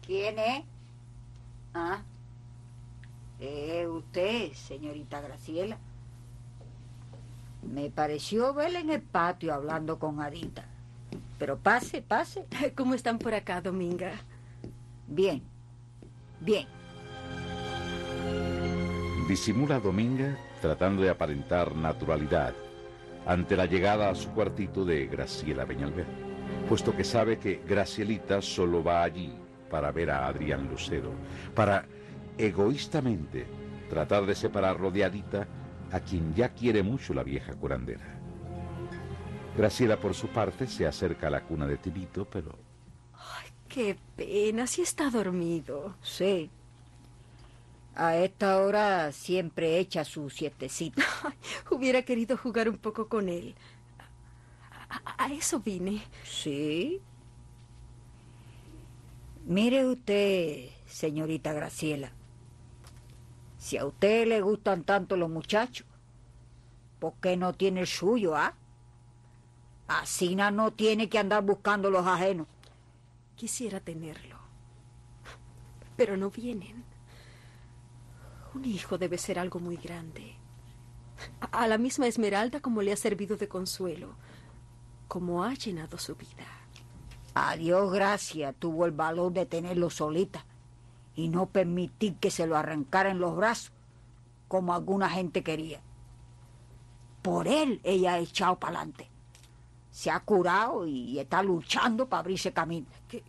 ¿Quién es? Ah, usted, señorita Graciela. Me pareció verla en el patio hablando con Adita. Pero pase, pase. ¿Cómo están por acá, Dominga? Bien, bien. Disimula Dominga tratando de aparentar naturalidad ante la llegada a su cuartito de Graciela Peñalver, puesto que sabe que Gracielita solo va allí para ver a Adrián Lucero, para egoístamente tratar de separarlo de Adita, a quien ya quiere mucho la vieja curandera. Graciela, por su parte, se acerca a la cuna de Tibito, pero... Ay, qué pena, si está dormido. Sí. A esta hora siempre echa su siestecita. Hubiera querido jugar un poco con él. A eso vine. Sí. Mire usted, señorita Graciela. Si a usted le gustan tanto los muchachos, ¿por qué no tiene el suyo, ah? Asina no tiene que andar buscando los ajenos. Quisiera tenerlo, pero no vienen. Un hijo debe ser algo muy grande. A la misma Esmeralda como le ha servido de consuelo, como ha llenado su vida. A Dios gracias tuvo el valor de tenerlo solita y no permitir que se lo arrancara en los brazos, como alguna gente quería. Por él ella ha echado para adelante. Se ha curado y está luchando para abrirse camino. ¿Que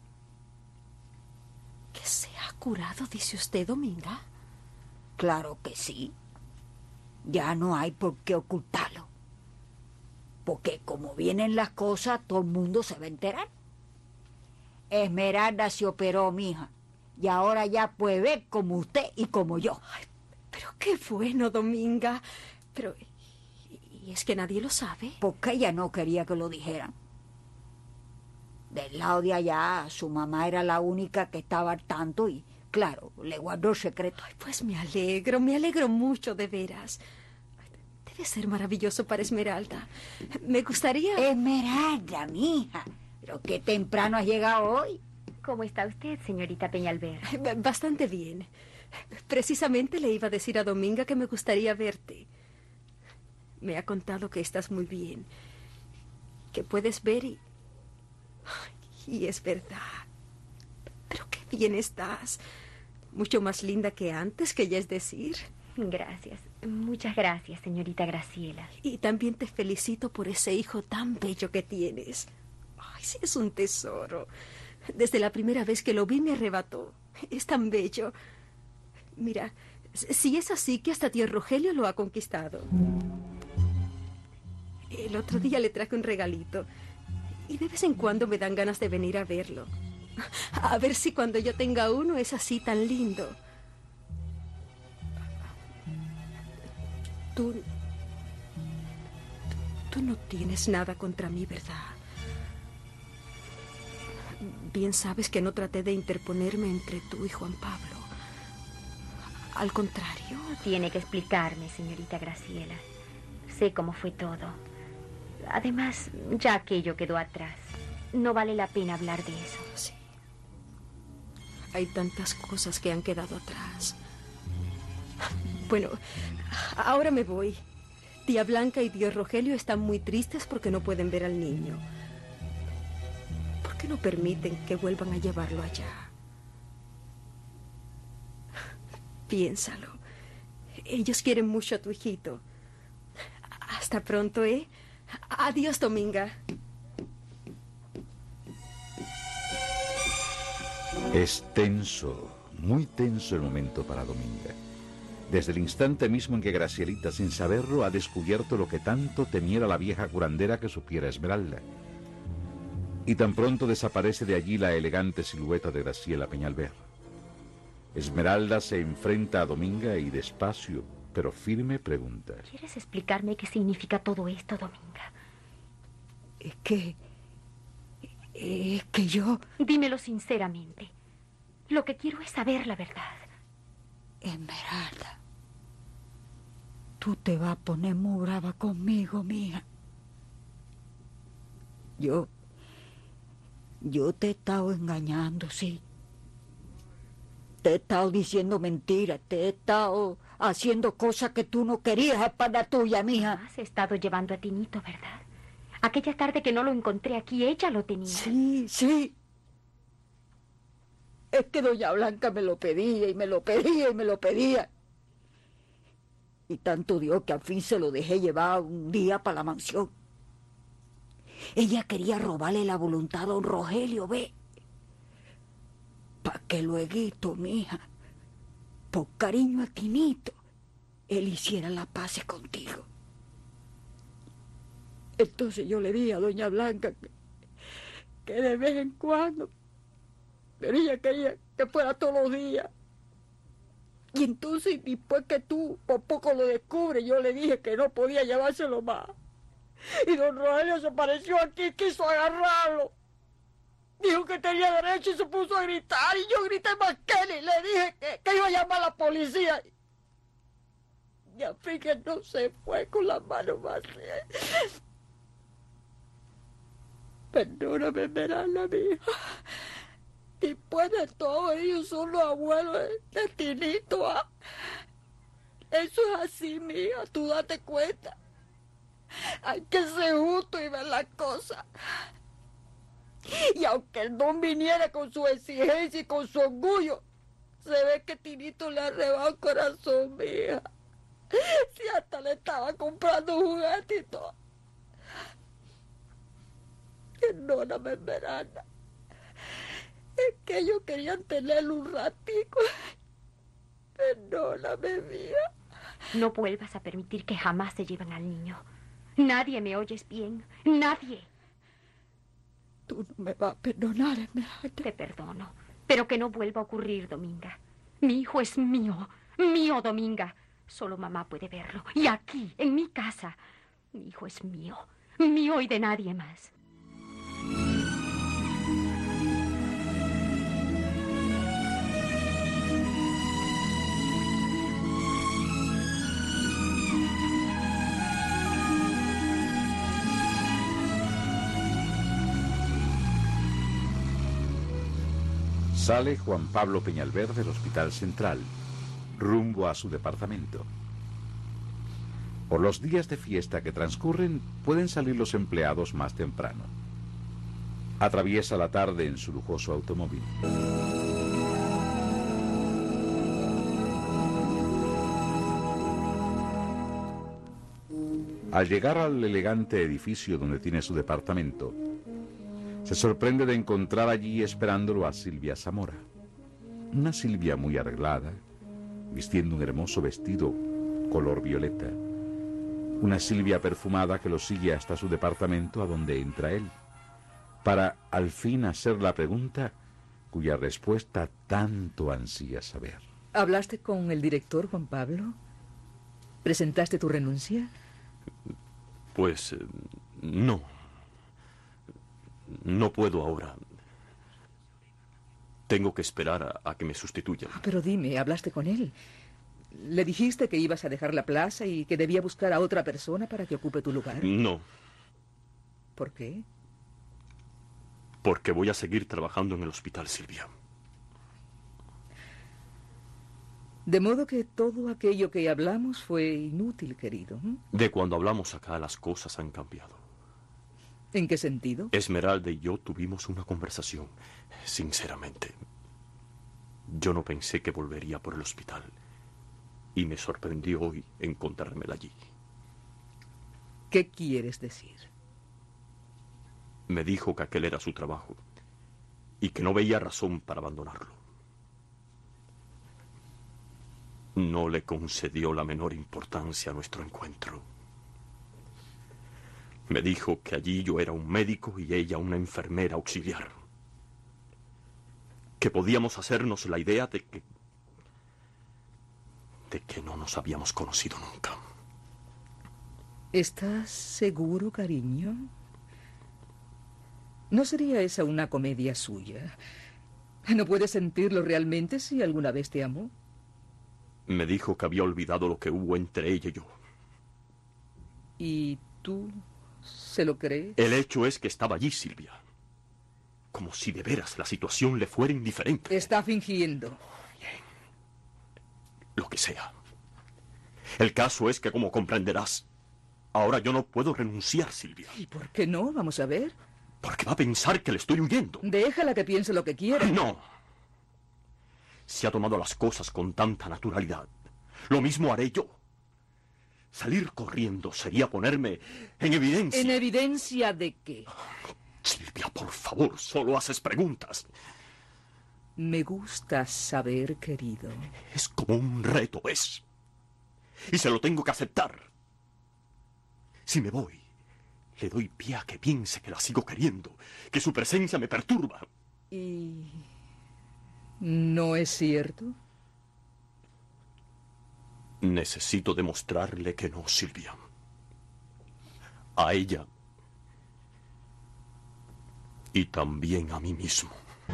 se ha curado, dice usted, Dominga? Claro que sí. Ya no hay por qué ocultarlo. Porque como vienen las cosas, todo el mundo se va a enterar. Esmeralda se operó, mija, y ahora ya puede ver como usted y como yo. Ay, pero qué bueno, Dominga. Pero, ¿y es que nadie lo sabe? Porque ella no quería que lo dijeran. Del lado de allá, su mamá era la única que estaba al tanto y, claro, le guardó el secreto. Ay, pues me alegro mucho, de veras. Debe ser maravilloso para Esmeralda. Me gustaría... Esmeralda, mija, pero qué temprano has llegado hoy. ¿Cómo está usted, señorita Peñalver? Bastante bien. Precisamente le iba a decir a Dominga que me gustaría verte. Me ha contado que estás muy bien, que puedes ver y... Y es verdad. Pero qué bien estás. Mucho más linda que antes, que ya es decir. Gracias. Muchas gracias, señorita Graciela. Y también te felicito por ese hijo tan bello que tienes. Ay, sí, es un tesoro. Desde la primera vez que lo vi me arrebató. Es tan bello. Mira, si es así que hasta tío Rogelio lo ha conquistado. El otro día le traje un regalito. Y de vez en cuando me dan ganas de venir a verlo. A ver si cuando yo tenga uno es así tan lindo. Tú no tienes nada contra mí, ¿verdad? Bien sabes que no traté de interponerme entre tú y Juan Pablo. Al contrario. Tiene que explicarme, señorita Graciela. Sé cómo fue todo. Además, ya aquello quedó atrás. No vale la pena hablar de eso. Sí. Hay tantas cosas que han quedado atrás. Bueno, ahora me voy. Tía Blanca y tío Rogelio están muy tristes porque no pueden ver al niño. ¿Por qué no permiten que vuelvan a llevarlo allá? Piénsalo. Ellos quieren mucho a tu hijito. Hasta pronto, ¿eh? Adiós, Dominga. Es tenso, muy tenso el momento para Dominga. Desde el instante mismo en que Gracielita, sin saberlo, ha descubierto lo que tanto temiera la vieja curandera que supiera Esmeralda. Y tan pronto desaparece de allí la elegante silueta de Graciela Peñalver. Esmeralda se enfrenta a Dominga y despacio, pero firme, pregunta: ¿Quieres explicarme qué significa todo esto, Dominga? Es que yo... Dímelo sinceramente. Lo que quiero es saber la verdad. Esmeralda, tú te vas a poner muy brava conmigo, mija. Yo te he estado engañando, sí. te he estado diciendo mentiras, te he estado haciendo cosas que tú no querías, espada tuya, mija. Has estado llevando a Tinito, ¿verdad? Aquella tarde que no lo encontré aquí, ella lo tenía. Sí, sí. Es que doña Blanca me lo pedía y me lo pedía y me lo pedía. Y tanto dio que al fin se lo dejé llevar un día para la mansión. Ella quería robarle la voluntad a don Rogelio, ve. Pa' que luego, mija, por cariño a Tinito, él hiciera las paces contigo. Entonces yo le dije a doña Blanca que de vez en cuando, pero ella quería que fuera todos los días. Y entonces, después que tú por poco lo descubres, yo le dije que no podía llevárselo más. Y don Rogelio se apareció aquí y quiso agarrarlo. Dijo que tenía derecho y se puso a gritar. Y yo grité más que él y le dije que iba a llamar a la policía. Y al fin que no se fue con las manos vacías. Perdóname, Esmeralda, mija. Después de todo, ellos son los abuelos de Tinito. ¿Ah? Eso es así, mija, tú date cuenta. Hay que ser justo y ver las cosas. Y aunque el don viniera con su exigencia y con su orgullo, se ve que Tinito le ha arrebado el corazón, mija. Si hasta le estaba comprando juguetes y todo. Perdóname, Esmeralda. Es que ellos querían tenerlo un ratico. Perdóname, mía. No vuelvas a permitir que jamás se lleven al niño. Nadie me oyes bien. Nadie. Tú no me vas a perdonar, Esmeralda. Te perdono, pero que no vuelva a ocurrir, Dominga. Mi hijo es mío. Mío, Dominga. Solo mamá puede verlo. Y aquí, en mi casa. Mi hijo es mío. Mío y de nadie más. Sale Juan Pablo Peñalver del Hospital Central, rumbo a su departamento. Por los días de fiesta que transcurren, pueden salir los empleados más temprano. Atraviesa la tarde en su lujoso automóvil. Al llegar al elegante edificio donde tiene su departamento, se sorprende de encontrar allí esperándolo a Silvia Zamora. Una Silvia muy arreglada, vistiendo un hermoso vestido color violeta. Una Silvia perfumada que lo sigue hasta su departamento, a donde entra él, para al fin hacer la pregunta cuya respuesta tanto ansía saber. ¿Hablaste con el director, Juan Pablo? ¿Presentaste tu renuncia? Pues no. No puedo ahora. Tengo que esperar a que me sustituyan. Pero dime, ¿hablaste con él? ¿Le dijiste que ibas a dejar la plaza y que debía buscar a otra persona para que ocupe tu lugar? No. ¿Por qué? Porque voy a seguir trabajando en el hospital, Silvia. De modo que todo aquello que hablamos fue inútil, querido. De cuando hablamos acá, las cosas han cambiado. ¿En qué sentido? Esmeralda y yo tuvimos una conversación. Sinceramente, yo no pensé que volvería por el hospital. Y me sorprendió hoy encontrármela allí. ¿Qué quieres decir? Me dijo que aquel era su trabajo y que no veía razón para abandonarlo. No le concedió la menor importancia a nuestro encuentro. Me dijo que allí yo era un médico y ella una enfermera auxiliar. Que podíamos hacernos la idea de que no nos habíamos conocido nunca. ¿Estás seguro, cariño? ¿No sería esa una comedia suya? ¿No puedes sentirlo realmente si alguna vez te amó? Me dijo que había olvidado lo que hubo entre ella y yo. ¿Y tú se lo crees? El hecho es que estaba allí, Silvia. Como si de veras la situación le fuera indiferente. Está fingiendo. Bien. lo que sea. El caso es que, como comprenderás, ahora yo no puedo renunciar, Silvia. ¿Y por qué no? Vamos a ver. Porque va a pensar que le estoy huyendo. Déjala que piense lo que quiera. No. Si ha tomado las cosas con tanta naturalidad, lo mismo haré yo. Salir corriendo sería ponerme en evidencia. ¿En evidencia de qué? Silvia, por favor, solo haces preguntas. Me gusta saber, querido. Es como un reto, ¿ves? Y se lo tengo que aceptar. Si me voy, le doy pie a que piense que la sigo queriendo, que su presencia me perturba. ¿Y no es cierto? Necesito demostrarle que no, Silvia. A ella. Y también a mí mismo.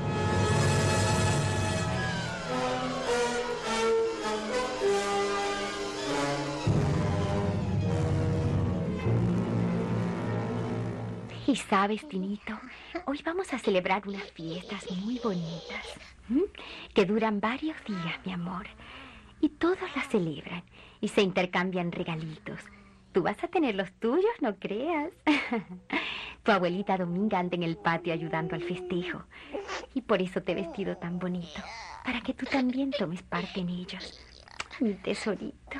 Y sabes, Tinito, hoy vamos a celebrar unas fiestas muy bonitas, ¿m? Que duran varios días, mi amor. Y todos las celebran y se intercambian regalitos. Tú vas a tener los tuyos, no creas. Tu abuelita Dominga anda en el patio ayudando al festejo. Y por eso te he vestido tan bonito, para que tú también tomes parte en ellos. Mi tesorito.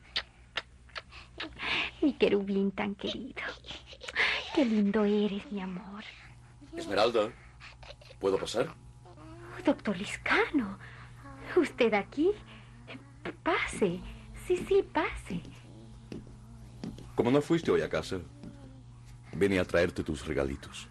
Mi querubín tan querido. Qué lindo eres, mi amor. Esmeralda, ¿puedo pasar? Doctor Liscano, ¿usted aquí? Pase. Sí, pase. Como no fuiste hoy a casa, vine a traerte tus regalitos.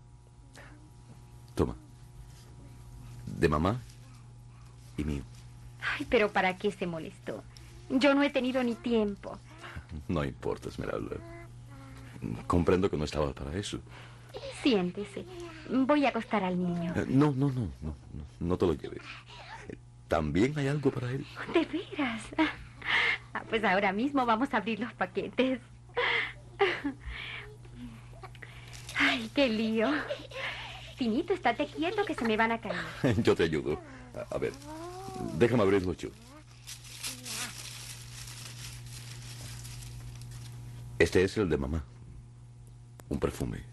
Toma. De mamá y mío. Ay, pero ¿para qué se molestó? Yo no he tenido ni tiempo. No importa, Esmeralda. Comprendo que no estaba para eso. Siéntese. Voy a acostar al niño. No te lo lleves. ¿También hay algo para él? ¿De veras? Pues ahora mismo vamos a abrir los paquetes. Ay, qué lío. Tinito, estate quieto que se me van a caer. Yo te ayudo. A ver, déjame abrirlo yo. Este es el de mamá. Un perfume.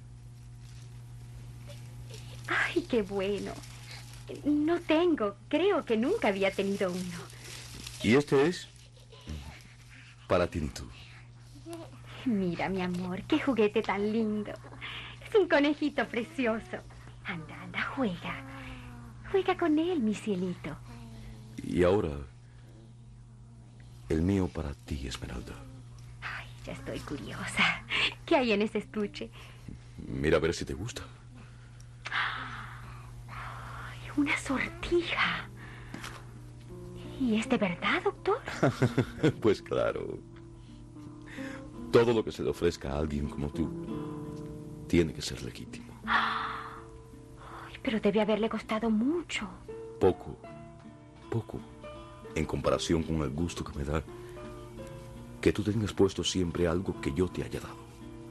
Ay, qué bueno. No tengo. Creo que nunca había tenido uno. Y este es para Tinito. Mira, mi amor, qué juguete tan lindo. Es un conejito precioso. Anda, juega. Juega con él, mi cielito. Y ahora, el mío para ti, Esmeralda. Ay, ya estoy curiosa. ¿Qué hay en ese estuche? Mira a ver si te gusta. Ay, una sortija. ¿Y es de verdad, doctor? Pues claro. Todo lo que se le ofrezca a alguien como tú tiene que ser legítimo. Ay, pero debe haberle costado mucho. Poco, en comparación con el gusto que me da que tú tengas puesto siempre algo que yo te haya dado.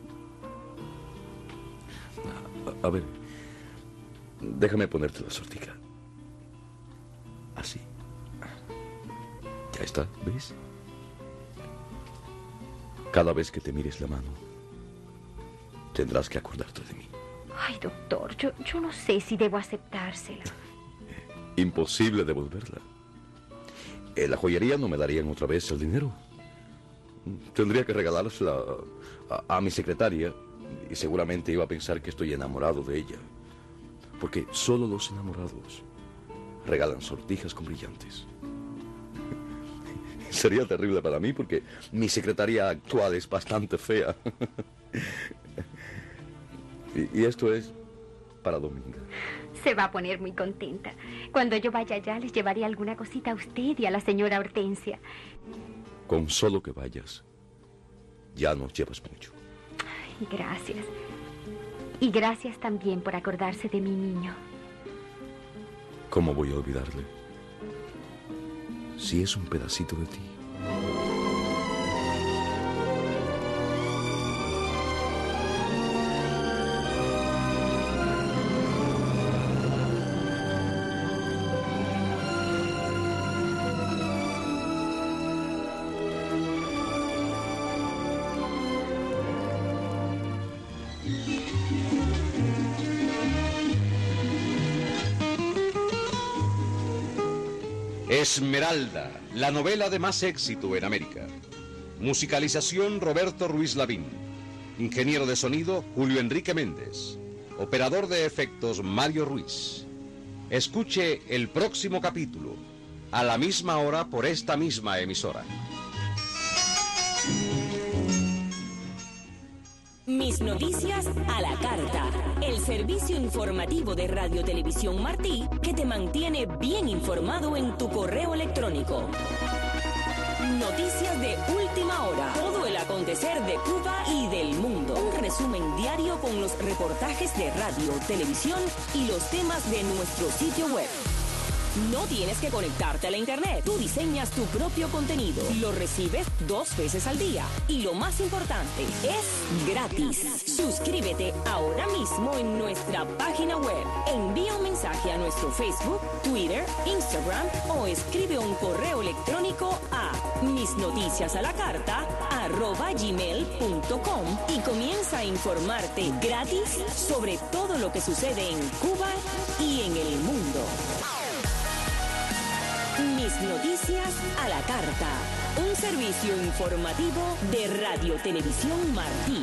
A ver, déjame ponerte la sortija. Así. Ya está, ¿ves? Cada vez que te mires la mano, tendrás que acordarte de mí. Ay, doctor, yo no sé si debo aceptársela. Imposible devolverla. En la joyería no me darían otra vez el dinero. Tendría que regalársela a mi secretaria y seguramente iba a pensar que estoy enamorado de ella. Porque solo los enamorados regalan sortijas con brillantes. Sería terrible para mí porque mi secretaria actual es bastante fea. Y esto es para Dominga. Se va a poner muy contenta. Cuando yo vaya allá, les llevaré alguna cosita a usted y a la señora Hortensia. Con solo que vayas, ya nos llevas mucho. Ay, gracias. Y gracias también por acordarse de mi niño. ¿Cómo voy a olvidarle? Si es un pedacito de ti. Esmeralda, la novela de más éxito en América. Musicalización Roberto Ruiz Lavín. Ingeniero de sonido Julio Enrique Méndez. Operador de efectos Mario Ruiz. Escuche el próximo capítulo, a la misma hora por esta misma emisora. Mis noticias a la carta. El servicio informativo de Radio Televisión Martí que te mantiene bien informado en tu correo electrónico. Noticias de última hora. Todo el acontecer de Cuba y del mundo. Un resumen diario con los reportajes de radio, televisión y los temas de nuestro sitio web. No tienes que conectarte a la internet. Tú diseñas tu propio contenido. Lo recibes 2 veces al día. Y lo más importante, es gratis. Suscríbete ahora mismo en nuestra página web. Envía un mensaje a nuestro Facebook, Twitter, Instagram o escribe un correo electrónico a misnoticiasalacarta@gmail.com y comienza a informarte gratis sobre todo lo que sucede en Cuba y en el mundo. Mis noticias a la carta. Un servicio informativo de Radio Televisión Martí.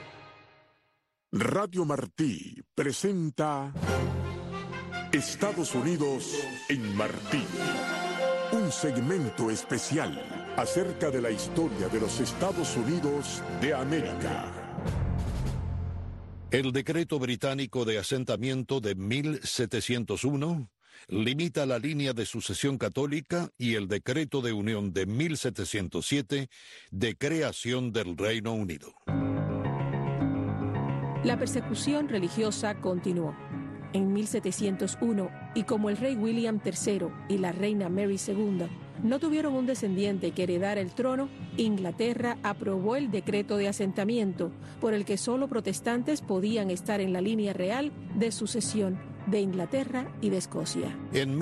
Radio Martí presenta Estados Unidos en Martí. Un segmento especial acerca de la historia de los Estados Unidos de América. El decreto británico de asentamiento de 1701 limita la línea de sucesión católica y el decreto de unión de 1707 de creación del Reino Unido. La persecución religiosa continuó. En 1701, y como el rey William III y la reina Mary II no tuvieron un descendiente que heredara el trono, Inglaterra aprobó el decreto de asentamiento, por el que solo protestantes podían estar en la línea real de sucesión de Inglaterra y de Escocia. En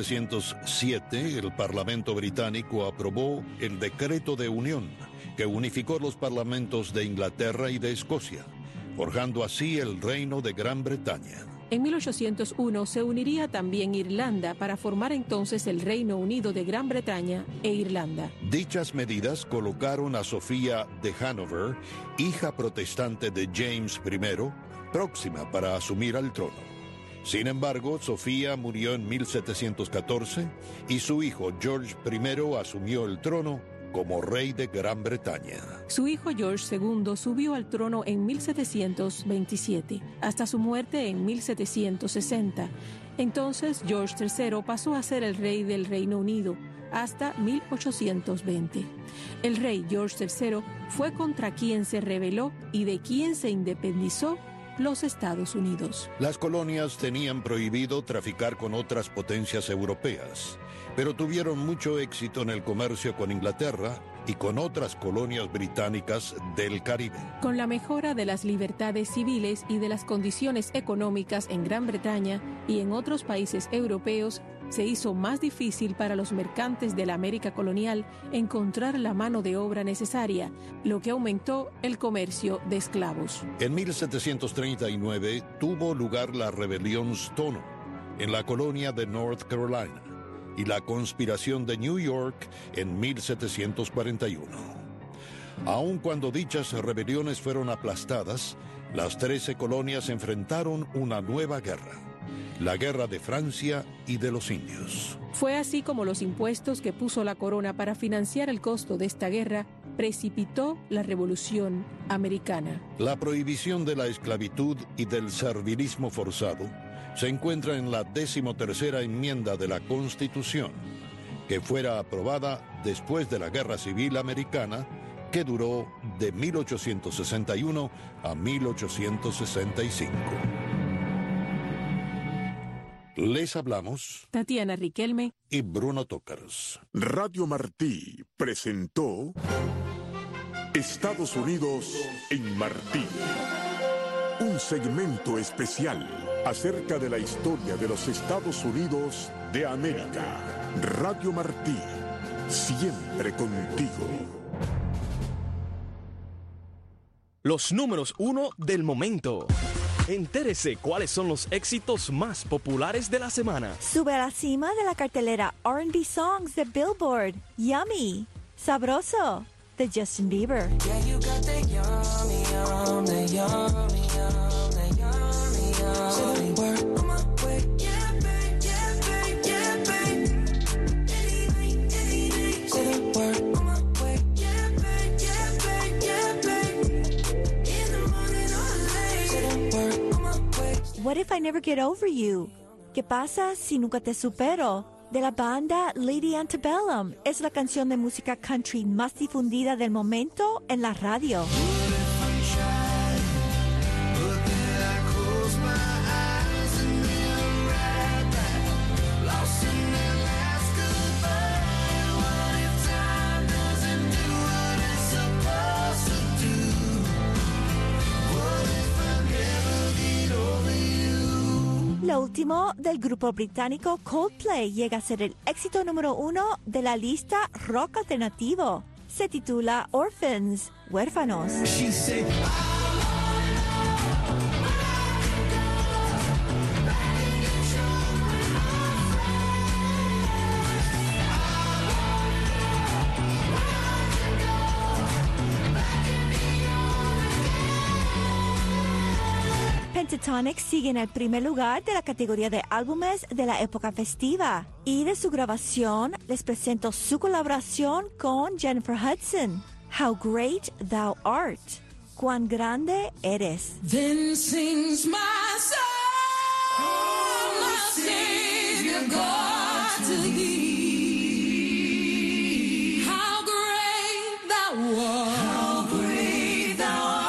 1707, el Parlamento británico aprobó el Decreto de Unión, que unificó los parlamentos de Inglaterra y de Escocia, forjando así el Reino de Gran Bretaña. En 1801 se uniría también Irlanda para formar entonces el Reino Unido de Gran Bretaña e Irlanda. Dichas medidas colocaron a Sofía de Hanover, hija protestante de James I, próxima para asumir el trono. Sin embargo, Sofía murió en 1714 y su hijo George I asumió el trono como rey de Gran Bretaña. Su hijo George II subió al trono en 1727, hasta su muerte en 1760. Entonces George III pasó a ser el rey del Reino Unido hasta 1820. El rey George III fue contra quien se rebeló y de quien se independizó los Estados Unidos. Las colonias tenían prohibido traficar con otras potencias europeas, pero tuvieron mucho éxito en el comercio con Inglaterra y con otras colonias británicas del Caribe. Con la mejora de las libertades civiles y de las condiciones económicas en Gran Bretaña y en otros países europeos, se hizo más difícil para los mercantes de la América colonial encontrar la mano de obra necesaria, lo que aumentó el comercio de esclavos. En 1739 tuvo lugar la rebelión Stono en la colonia de North Carolina y la conspiración de New York en 1741. Aun cuando dichas rebeliones fueron aplastadas, las 13 colonias enfrentaron una nueva guerra. La guerra de Francia y de los indios. Fue así como los impuestos que puso la corona para financiar el costo de esta guerra precipitó la Revolución Americana. La prohibición de la esclavitud y del servilismo forzado se encuentra en la 13ª enmienda de la Constitución, que fuera aprobada después de la Guerra Civil Americana, que duró de 1861 a 1865. Les hablamos Tatiana Riquelme y Bruno Tócaros. Radio Martí presentó Estados Unidos en Martí. Un segmento especial acerca de la historia de los Estados Unidos de América. Radio Martí, siempre contigo. Los números 1 del momento. Entérese cuáles son los éxitos más populares de la semana. Sube a la cima de la cartelera R&B Songs de Billboard. Yummy. Sabroso de Justin Bieber. Yeah, you got the yummy, yum, the yummy, yum, the yummy, yum. Say the word on my way. Yeah, babe, yeah, babe, yeah, babe. Anything. Say the word on my way. Yeah, babe, yeah, babe, yeah, babe. In the morning or late. Say the word on my way. What if I never get over you? ¿Qué pasa si nunca te supero? De la banda Lady Antebellum, es la canción de música country más difundida del momento en la radio. Lo último del grupo británico Coldplay llega a ser el éxito número 1 de la lista rock alternativo. Se titula Orphans, Huérfanos. Pentatonix sigue en el primer lugar de la categoría de álbumes de la época festiva. Y de su grabación les presento su colaboración con Jennifer Hudson. How Great Thou Art. Cuán grande eres. Then sings my soul, my Savior God, to thee. How great thou art. How great thou art.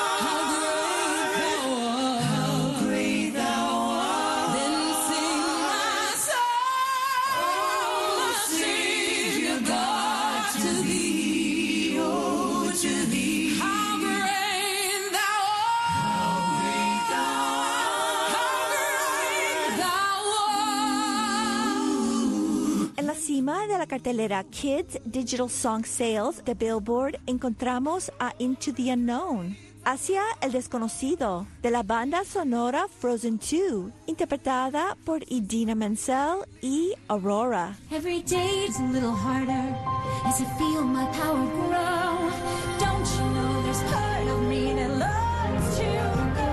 De la cartelera Kids Digital Song Sales de Billboard encontramos a Into the Unknown, Hacia el Desconocido, de la banda sonora Frozen 2, interpretada por Idina Menzel y Aurora. Every day it's a little harder as I feel my power grow. Don't you know there's part of me that loves to go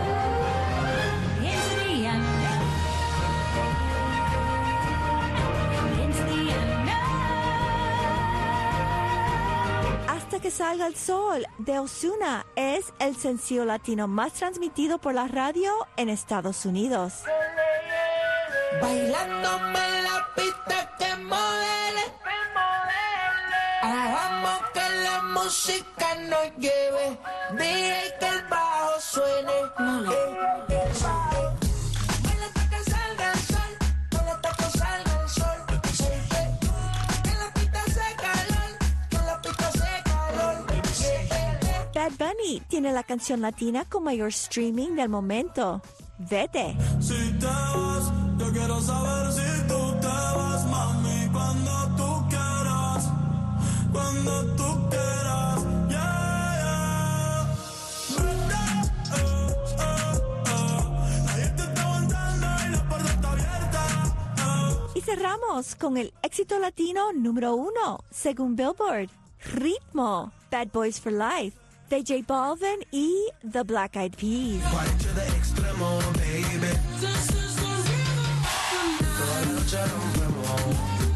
into the unknown. Hasta que salga el sol de Ozuna es el sencillo latino más transmitido por la radio en Estados Unidos. Bailándome en la pista que modele. Hagamos que la música nos lleve. Dije que el bajo suene. Bad Bunny tiene la canción latina con mayor streaming del momento. Vete. Si te vas, yo quiero saber si tú te vas, mami, cuando tú quieras, cuando tú quieras, yeah, yeah. Vete, nadie te está aguantando y la puerta está abierta. Y cerramos con el éxito latino número 1, según Billboard. Ritmo, Bad Boys for Life, de J Balvin y The Black Eyed Peas. Toda la noche rompemos.